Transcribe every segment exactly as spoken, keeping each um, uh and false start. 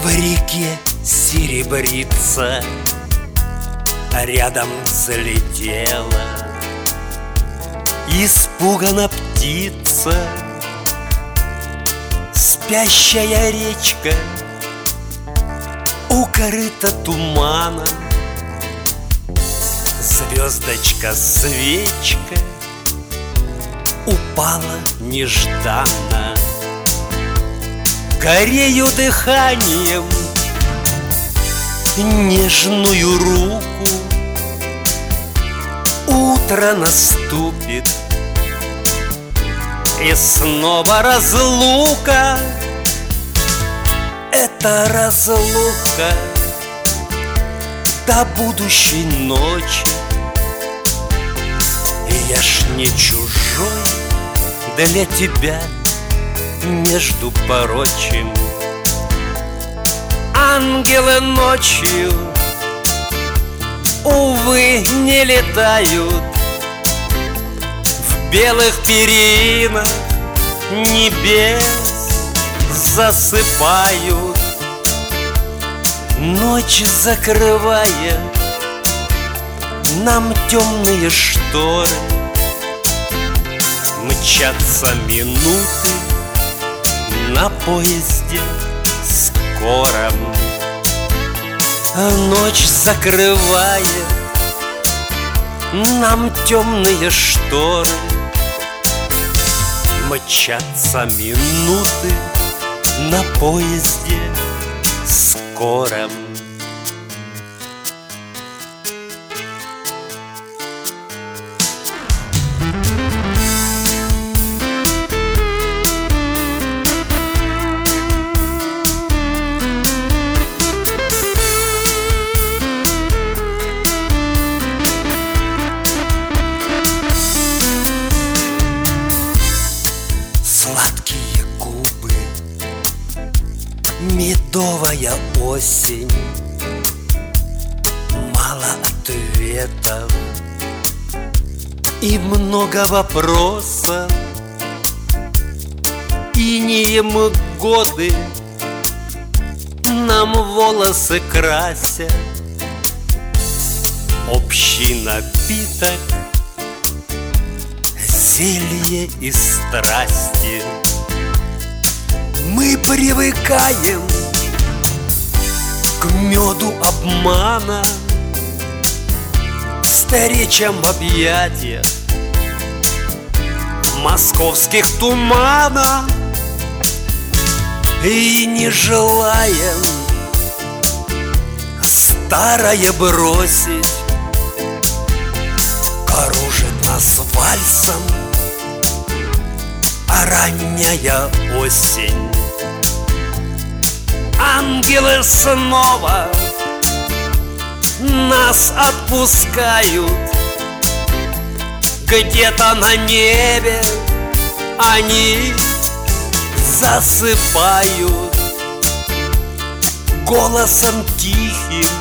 реке серебрится, рядом взлетела испуганно птица. Спящая речка у корыта тумана, звездочка, свечка упала нежданно. Горею дыханием нежную руку, утро наступит, и снова разлука. Это разлука до будущей ночи. И я ж не чужой для тебя, между прочим. Ангелы ночью, увы, не летают, в белых перинах небес засыпают. Ночь закрывая нам темные шторы, мчатся минуты на поезде скором. Ночь закрывает нам темные шторы, мчатся минуты на поезде скором. Сладкие губы, медовая осень, мало ответов и много вопросов. Инеем годы нам волосы красят, общий напиток, зелье и страсти. Мы привыкаем к меду обмана, к встречам в объятиях московских туманах. И не желаем старое бросить, кружит нас вальсом а ранняя осень. Ангелы снова нас отпускают, где-то на небе они засыпают. Голосом тихим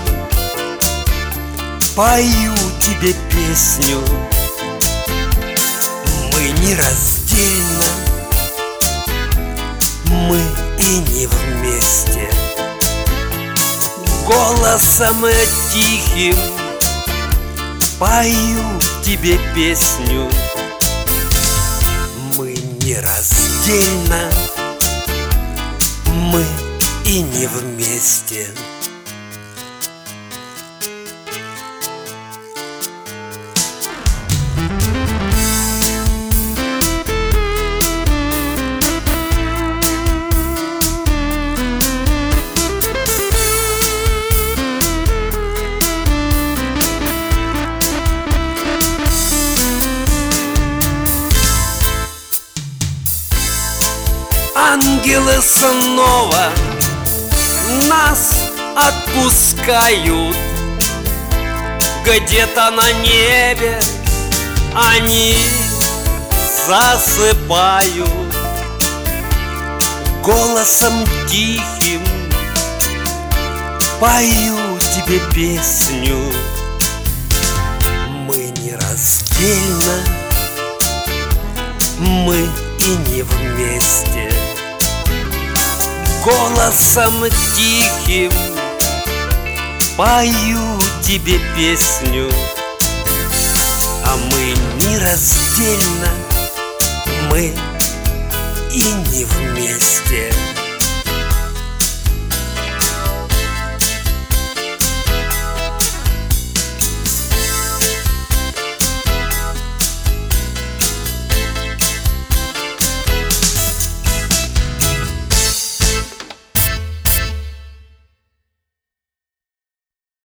пою тебе песню. Мы нераздельно, мы и не вместе. Голосом тихим пою тебе песню. Мы нераздельно, мы и не вместе. Ангелы снова нас отпускают, где-то на небе они засыпают. Голосом тихим пою тебе песню. Мы нераздельно, мы и не вместе. голосом тихим пою тебе песню, а мы нераздельно, мы и не вместе.